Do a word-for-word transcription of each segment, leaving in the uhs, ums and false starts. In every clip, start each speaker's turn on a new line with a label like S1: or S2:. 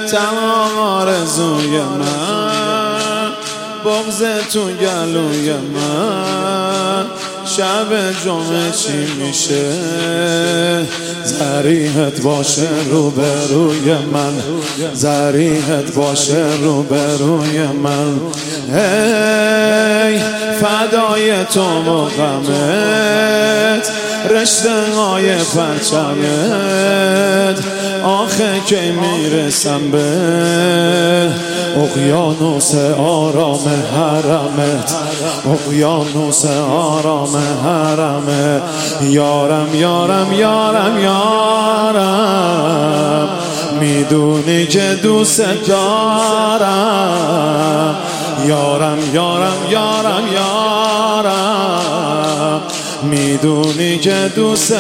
S1: تمام آرزوی من بغض تو گلوی من شب جمعه چی میشه ذریحت باشه روبروی من ذریحت باشه روبروی من ای فدای تو مقامت رشته های پرچمت آخه که میرسم به اقیانوس آرام حرمت اقیانوس آرام حرمت یارم یارم یارم یارم میدونی که دوست دارم یارم یارم یارم یارم میدونی که دوست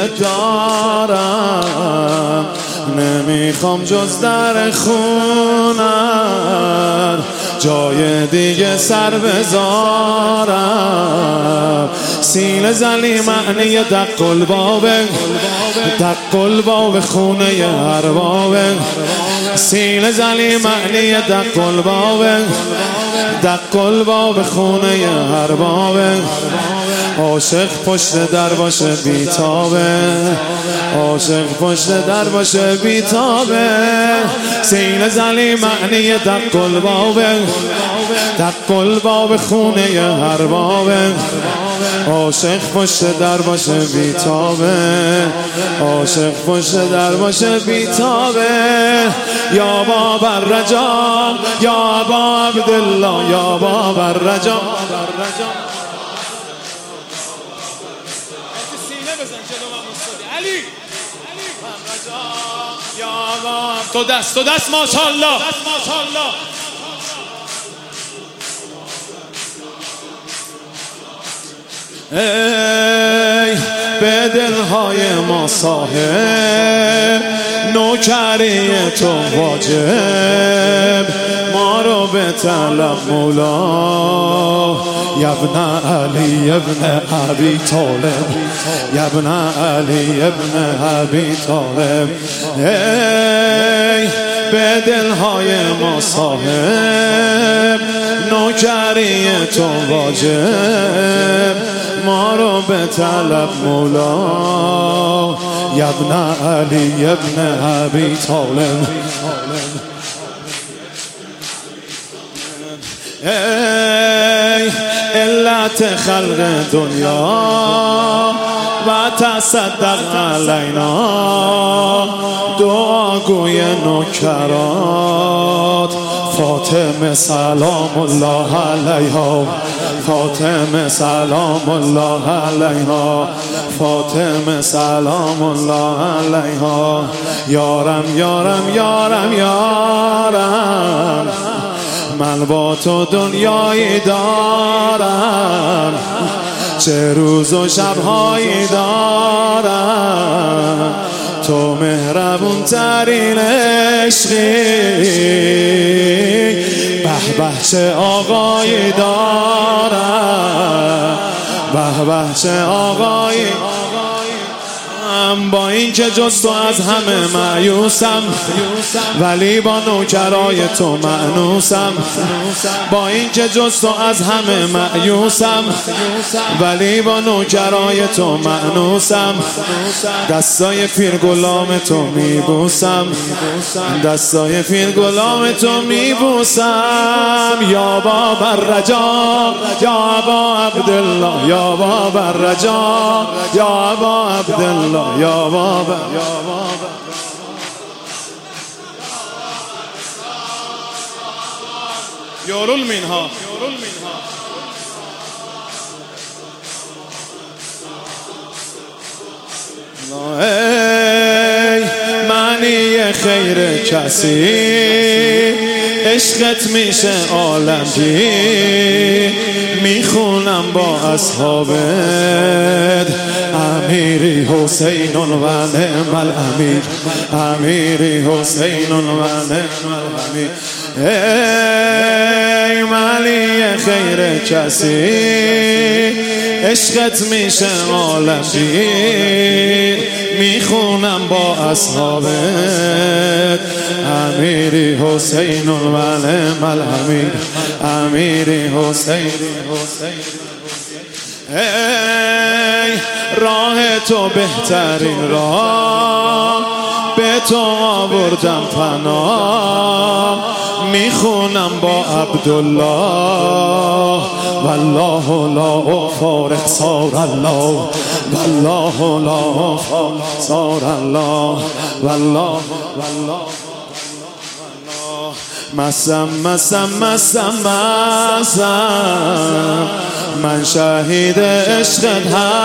S1: دارم نمیخوام جز در خونت جای دیگه سر بذارم سینه زلی معنی دق البابه دق الباب خونه اربابه سینه زلی معنی دق البابه دق الباب خونه اربابه عاشق پشت در باشه بیتابه عاشق پشت در باشه بیتابه سینه زلی معنی دق البابه دق الباب خونه اربابه عاشق پشت در باشه بیتابه عاشق پشت در باشه بیتابه یا باب الرجا یا با عبدالله یا باب الرجا تو دست تو دست ماشاءالله ای به دلهای ما صاحب نوکری تو واجب ما رو به طلب مولا یبن علی ابن ابی طالب یبن علی ابن ابی طالب ای به دلهای ما صاحب نوکری تو واجب ما رو به طلب مولا یبن علی ابن ابی طالب ای علت خلق دنیا و تصدق علینا دعاگوی نوکرات فاطمه سلام الله علیها فاطمه سلام الله علیها فاطمه سلام الله علیها یارم یارم یارم یارم من با تو دنیایی دارم چه روز و شبهایی دارم تو مهربون ترین عشقی به به چه آقایی دارم به به چه آقایی با این که جز تو از همه مایوسم ولی با نوکرای تو مأنوسم با این که جز تو از همه مایوسم ولی با نوکرای تو مأنوسم دستای پیر غلام تو میبوسم دستای پیر غلام تو میبوسم یا باب الرجا یا با عبدالله یا باب الرجا یا با عبدالله یا بابا یورل منها ای معنی خیر کسی عشقت میشه عالمگیر میخونم با اصحابت امیری حسین و نعم الامیر امیری حسین و نعم الامیر ای معنی خیر کسی عشقت میشه عالمگیر میخونم با اصحابت امیر امیری حسین الولم الامیر امیری حسین. ای راه تو بهترین راه، به تو آوردم پناه، میخونم با عبدالله والله لا فارق صار الله والله لا فارق صار الله والله والله مسم مسم مسم مسم من شهید عشقت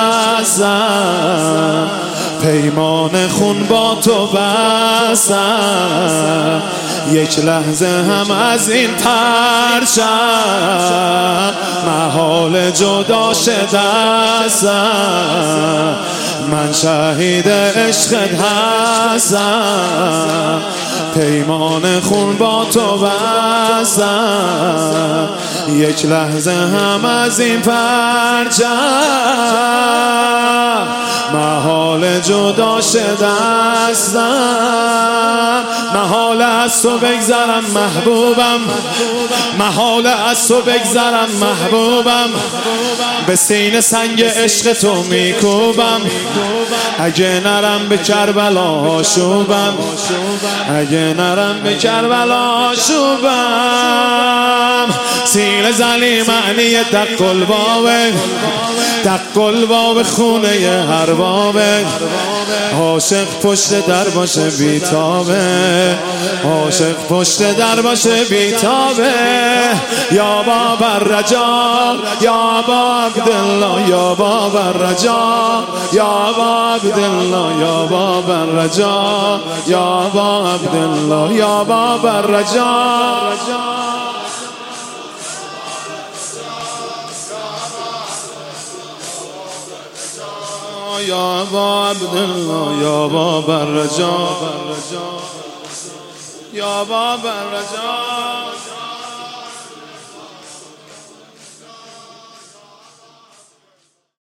S1: هستم، پیمان خون با تو بستم، یک لحظه هم از این پرچم محال جدا شدستم. من شهید عشقت هستم، پیمان خون با تو بستم، یک لحظه هم از این پرچم محال جدا شدستم. محال از تو بگذرم محبوبم، محال از تو بگذرم محبوبم، به سینه سنگ عشق تو میکوبم، اگه نرم به کربلا شوبم، اگه نرم به کربلا شوبم. سینه زلی معنی دق البابه، دق الباب خونه هر بابه، عاشق پشت در باشه بیتابه، عاشق پشت در باشه بیتابه. یا باب الرجا یا باب عبدالله یا باب الرجا یا باب عبدالله یا باب الرجا یا باب عبدالله یا باب الرجا. یا با عبدالله یا باب الرجا یا باب الرجا.